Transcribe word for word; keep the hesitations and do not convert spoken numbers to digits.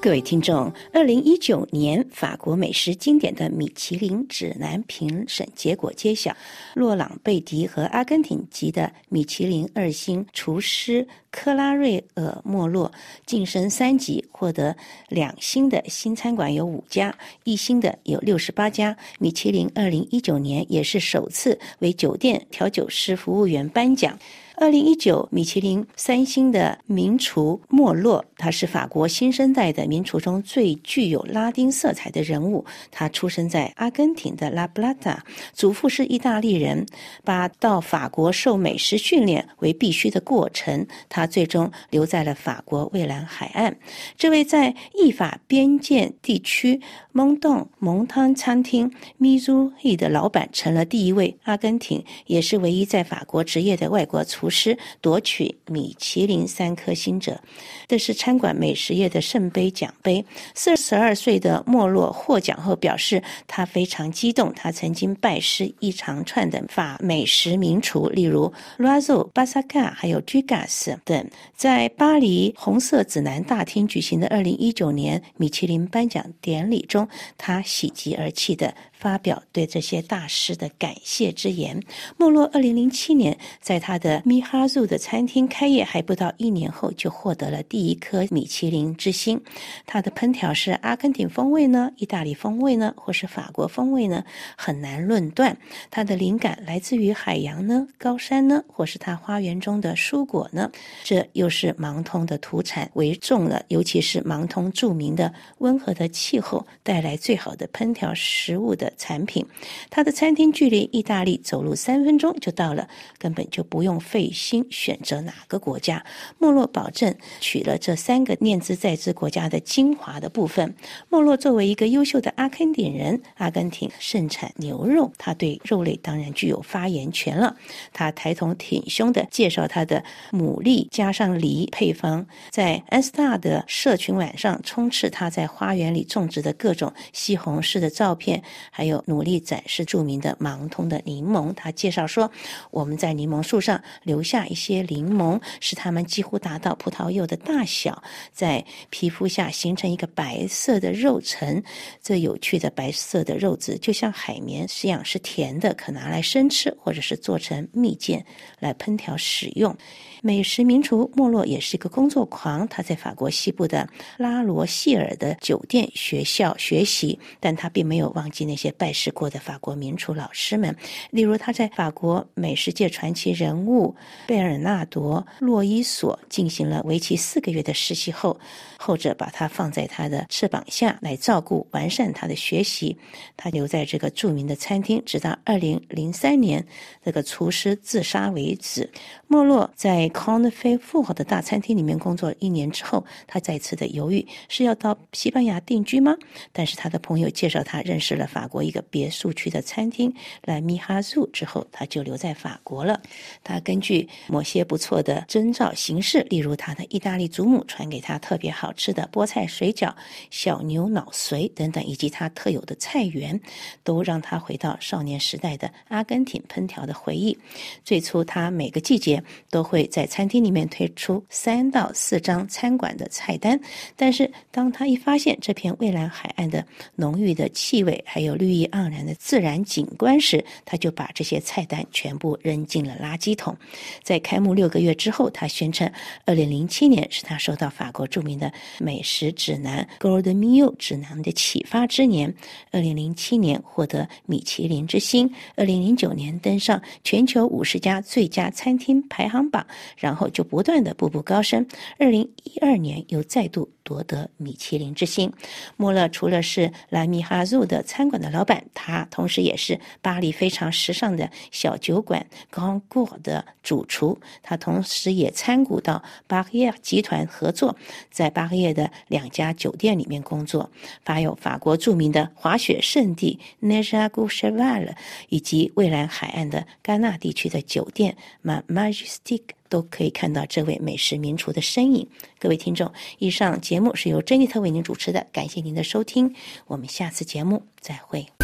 各位听众，二零一九年法国美食经典的米其林指南评审结果揭晓，洛朗贝迪和阿根廷籍的米其林二星厨师克拉瑞尔莫洛晋升三级，获得两星的新餐馆有五家，一星的有六十八家。米其林二零一九年也是首次为酒店调酒师服务员颁奖。二零一九米其林三星的名厨莫洛，他是法国新生代的名厨中最具有拉丁色彩的人物。他出生在阿根廷的拉布拉塔，祖父是意大利人，把到法国受美食训练为必须的过程。他最终留在了法国蔚蓝海岸。这位在意法边界地区蒙洞蒙汤餐厅米苏伊的老板，成了第一位阿根廷，也是唯一在法国职业的外国厨师夺取米其林三颗星者。这是餐馆美食业的圣杯奖杯。四十二岁的莫洛获奖后表示，他非常激动。他曾经拜师一长串的法美食名厨，例如 Loiseau、巴萨卡还有 Gigas 等。在巴黎红色指南大厅举行的二零一九年米其林颁奖典礼中，他喜极而泣地发表对这些大师的感谢之言。莫洛二零零七年在他的米哈祖的餐厅开业还不到一年后，就获得了第一颗米其林之星。他的烹调是阿根廷风味呢，意大利风味呢，或是法国风味呢，很难论断。他的灵感来自于海洋呢，高山呢，或是他花园中的蔬果呢。这又是芒通的土产为重了，尤其是芒通著名的温和的气候带来最好的烹调食物的产品。他的餐厅距离意大利走路三分钟就到了，根本就不用费心选择哪个国家。莫洛保证取了这三个念兹在兹国家的精华的部分。莫洛作为一个优秀的阿根廷人，阿根廷盛产牛肉，他对肉类当然具有发言权了。他抬头挺胸地介绍他的牡蛎加上梨配方，在安斯塔的社群网上充斥他在花园里种植的各种西红柿的照片，还有努力展示著名的芒通的柠檬。他介绍说，我们在柠檬树上留下一些柠檬，使它们几乎达到葡萄柚的大小，在皮肤下形成一个白色的肉层。这有趣的白色的肉质就像海绵一样，是甜的，可拿来生吃，或者是做成蜜饯来烹调使用。美食名厨莫洛也是一个工作狂，他在法国西部的拉罗谢尔的酒店学校学习，但他并没有忘记那些拜师过的法国名厨老师们。例如他在法国美食界传奇人物贝尔纳多洛伊索进行了为期四个月的实习后，后者把他放在他的翅膀下来照顾完善他的学习。他留在这个著名的餐厅直到二零零三年这个厨师自杀为止。莫洛在康菲富豪的大餐厅里面工作一年之后，他再次的犹豫是要到西班牙定居吗？但是他的朋友介绍他认识了法国一个别墅区的餐厅来米哈祖之后，他就留在法国了。他根据某些不错的征兆行事，例如他的意大利祖母传给他特别好吃的菠菜水饺、小牛脑髓等等，以及他特有的菜园，都让他回到少年时代的阿根廷烹调的回忆。最初他每个季节都会在餐厅里面推出三到四张餐馆的菜单，但是当他一发现这片蔚蓝海岸的浓郁的气味还有绿意盎然的自然景观时，他就把这些菜单全部扔进了垃圾桶。在开幕六个月之后，他宣称二零零七年是他受到法国著名的美食指南 Golden Meal 指南的启发之年。二零零七年获得米其林之星，二零零九年登上全球五十家最佳餐厅排行榜，然后就不断的步步高升。二零一二年又再度夺得米其林之星。莫勒除了是拉米哈祖的餐馆的老板，他同时也是巴黎非常时尚的小酒馆 Grand Cour 的主厨。他同时也参股到巴耶集团合作，在巴耶的两家酒店里面工作，还有法国著名的滑雪圣地 Neige du Cheval 以及蔚蓝海岸的戛纳地区的酒店 Majestic，都可以看到这位美食名厨的身影。各位听众，以上节目是由珍妮特为您主持的，感谢您的收听，我们下次节目再会。